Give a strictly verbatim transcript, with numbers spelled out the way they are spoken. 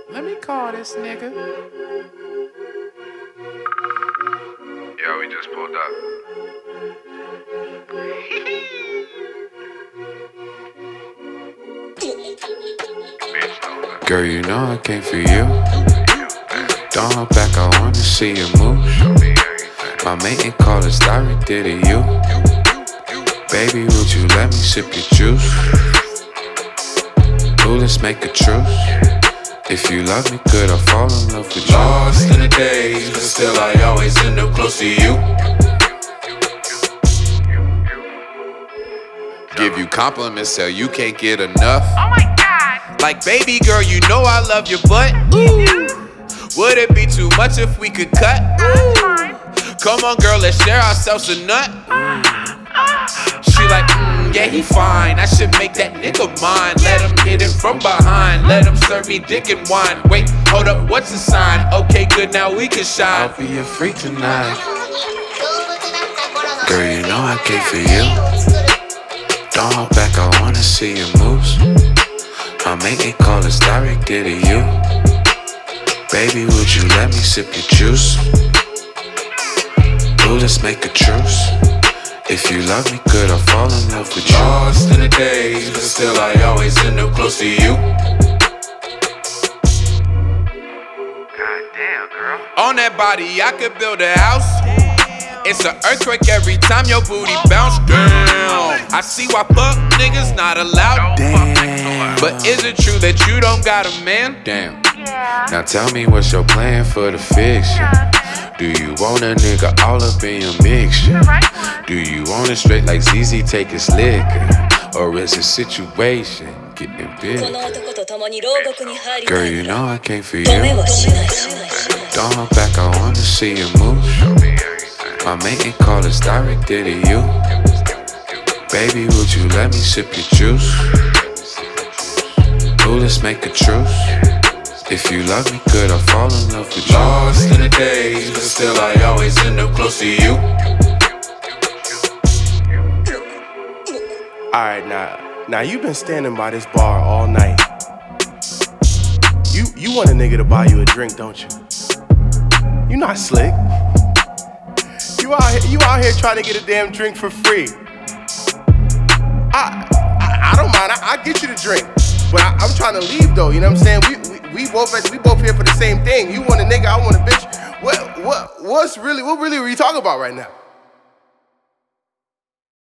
Let me call this nigga. Yo, we just pulled up. Girl, you know I came for you. Don't hold back, I wanna see you move. My mating call is directed at you. Baby, would you let me sip your juice? Ooh, let's make a truce. If you love me good, I'll fall in love with you. Lost in the days, but still I always end up close to you. Give you compliments till you can't get enough. Oh my God. Like, baby girl, you know I love your butt. Ooh. Would it be too much if we could cut? That's fine. Come on, girl, let's share ourselves a nut. She like, mm, yeah, he fine. I should make that nigga mine. Let him hit it from behind. Let him serve me dick and wine. Wait, hold up, what's the sign? Okay, good, now we can shine. I'll be your freak tonight. Girl, you know I came for you. Don't hold back, I wanna see your moves. My mating call is directed at you. Baby, would you let me sip your juice? Ooh, let's make a truce. If you love me good, I'll fall in love with you. Lost in the days, but still I always end up close to you. God damn, girl. On that body, I could build a house. It's an earthquake every time your booty bounce. Damn. I see why fuck niggas not allowed. Damn. But is it true that you don't got a man? Damn. Yeah. Now tell me what's your plan for the fiction? Do you want a nigga all up in your mixture? Right. Do you want it straight like Z Z take his liquor? Or is the situation getting big? Girl, you know I came for you. Don't hold back, I wanna see you move. My mating call is directed at you. Baby, would you let me sip your juice? Ooh, let's make a truce. If you love me good, I'll fall in love with you. Lost in the days, but still I always end up close to you. Alright, now, now you've been standing by this bar all night. You you want a nigga to buy you a drink, don't you? You not slick. You out here, you out here trying to get a damn drink for free. I I, I don't mind. I, I get you the drink, but I, I'm trying to leave though. You know what I'm saying? We we, we both we both here for the same thing. You want a nigga, I want a bitch. What what what's really what really are you talking about right now?